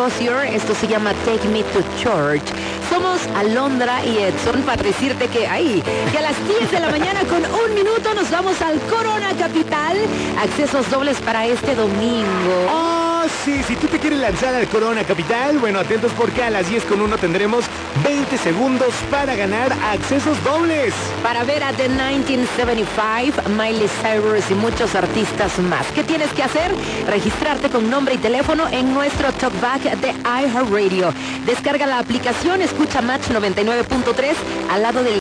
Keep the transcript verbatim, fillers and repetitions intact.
Hozier, esto se llama Take Me to Church. Somos Alondra y Edson para decirte que ahí, que a las diez de la mañana con un minuto nos vamos al Corona Capital. Accesos dobles para este domingo. Oh, sí, si tú te quieres lanzar al Corona Capital, bueno, atentos porque a las diez con uno tendremos veinte segundos para ganar accesos dobles. Para ver a The mil novecientos setenta y cinco, Miley Cyrus y muchos artistas más. ¿Qué tienes que hacer? Registrarte con nombre y teléfono en nuestro talkback de iHeartRadio. Descarga la aplicación, escucha Match noventa y nueve punto tres al lado del